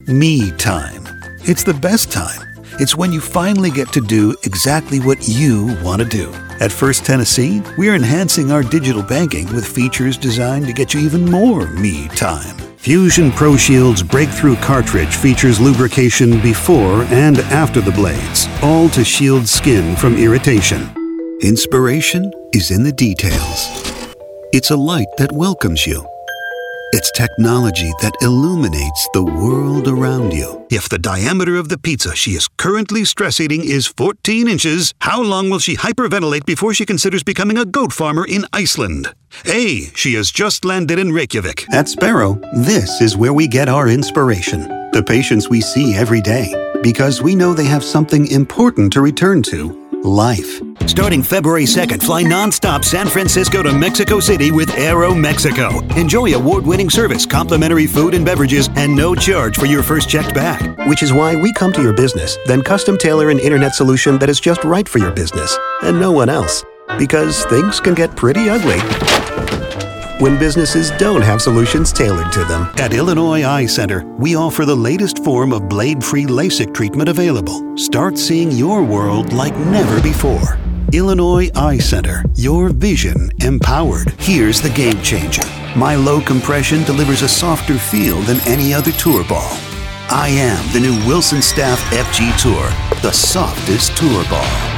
Me time. It's the best time. It's when you finally get to do exactly what you want to do. At First Tennessee, we're enhancing our digital banking with features designed to get you even more me time. Fusion Pro Shield's breakthrough cartridge features lubrication before and after the blades, all to shield skin from irritation. Inspiration is in the details. It's a light that welcomes you. It's technology that illuminates the world around you. If the diameter of the pizza she is currently stress eating is 14 inches, how long will she hyperventilate before she considers becoming a goat farmer in Iceland? A. She has just landed in Reykjavik. At Sparrow, this is where we get our inspiration. The patients we see every day. Because we know they have something important to return to. Life. Starting February 2nd, fly nonstop San Francisco to Mexico City with Aeromexico. Enjoy award-winning service, complimentary food and beverages, and no charge for your first checked bag. Which is why we come to your business, then custom tailor an internet solution that is just right for your business, and no one else. Because things can get pretty ugly when businesses don't have solutions tailored to them. At Illinois Eye Center, we offer the latest form of blade-free LASIK treatment available. Start seeing your world like never before. Illinois Eye Center, your vision empowered. Here's the game changer. My low compression delivers a softer feel than any other tour ball. I am the new Wilson Staff FG Tour, the softest tour ball.